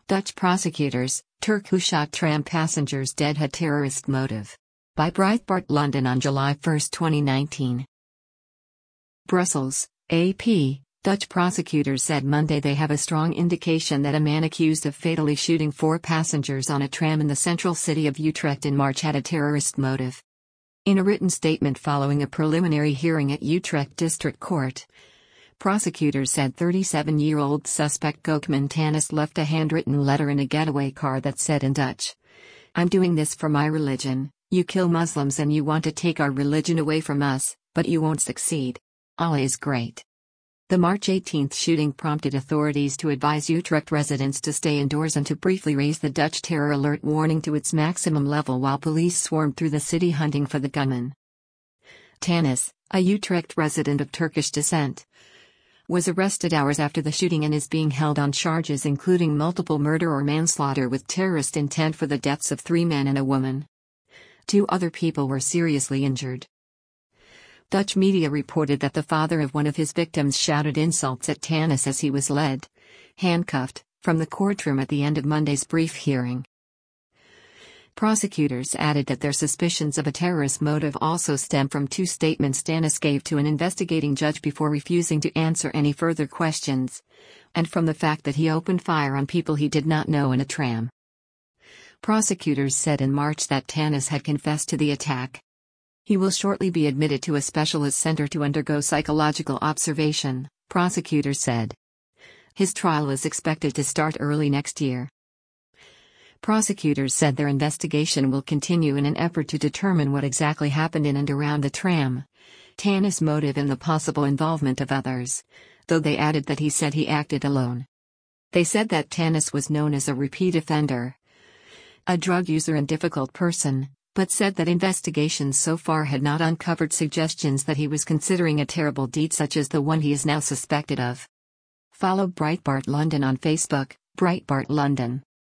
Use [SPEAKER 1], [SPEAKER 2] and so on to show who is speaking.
[SPEAKER 1] Dutch prosecutors, Turk who shot tram passengers dead had terrorist motive. By Breitbart London on July 1, 2019. Brussels, AP. Dutch prosecutors said Monday they have a strong indication that a man accused of fatally shooting 4 passengers on a tram in the central city of Utrecht in March had a terrorist motive. In a written statement following a preliminary hearing at Utrecht District Court, prosecutors said 37-year-old suspect Gokman Tannis left a handwritten letter in a getaway car that said in Dutch, "I'm doing this for my religion. You kill Muslims and you want to take our religion away from us, but you won't succeed. Allah is great." The March 18 shooting prompted authorities to advise Utrecht residents to stay indoors and to briefly raise the Dutch terror alert warning to its maximum level while police swarmed through the city hunting for the gunman. Tannis, a Utrecht resident of Turkish descent, was arrested hours after the shooting and is being held on charges including multiple murder or manslaughter with terrorist intent for the deaths of 3 men and a woman. 2 other people were seriously injured. Dutch media reported that the father of one of his victims shouted insults at Tannis as he was led, handcuffed, from the courtroom at the end of Monday's brief hearing. Prosecutors added that their suspicions of a terrorist motive also stem from 2 statements Tannis gave to an investigating judge before refusing to answer any further questions, and from the fact that he opened fire on people he did not know in a tram. Prosecutors said in March that Tannis had confessed to the attack. He will shortly be admitted to a specialist center to undergo psychological observation, prosecutors said. His trial is expected to start early next year. Prosecutors said their investigation will continue in an effort to determine what exactly happened in and around the tram, Tannis' motive and the possible involvement of others, though they added that he said he acted alone. They said that Tannis was known as a repeat offender, a drug user and difficult person, but said that investigations so far had not uncovered suggestions that he was considering a terrible deed such as the one he is now suspected of. Follow Breitbart London on Facebook, Breitbart London.